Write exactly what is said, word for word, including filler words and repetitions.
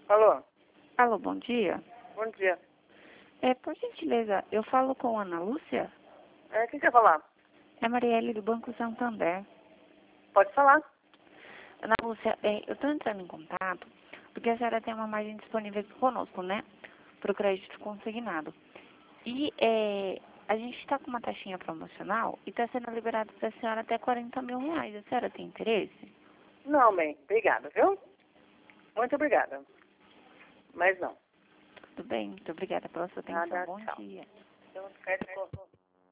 Alô? Alô, bom dia. Bom dia. É, por gentileza, eu falo com Ana Lúcia? É, quem quer falar? É Marielle do Banco Santander. Pode falar. Ana Lúcia, é, eu estou entrando em contato porque a senhora tem uma margem disponível aqui conosco, né? Para o crédito consignado. E é, a gente está com uma taxinha promocional e está sendo liberado para a senhora até quarenta mil reais. A senhora tem interesse? Não, bem, obrigada, viu? Muito obrigada. Mas não. Tudo bem, muito obrigada pela sua atenção. Nada, Bom tchau. dia. Eu não quero